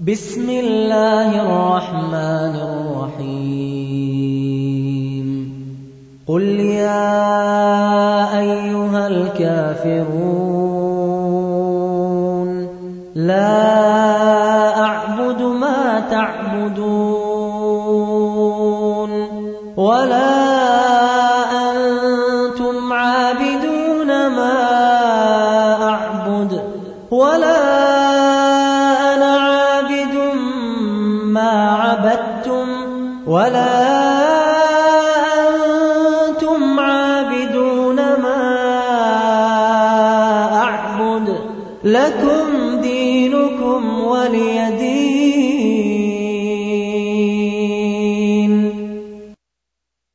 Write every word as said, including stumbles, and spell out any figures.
بسم الله الرحمن الرحيم قل يا أيها الكافرون لا أعبد ما تعبدون ولا أنتم عابدون ما أعبد ولا أنا عابد ما عبدتم ولا أنتم عابدون ما أعبد لكم دينكم ولي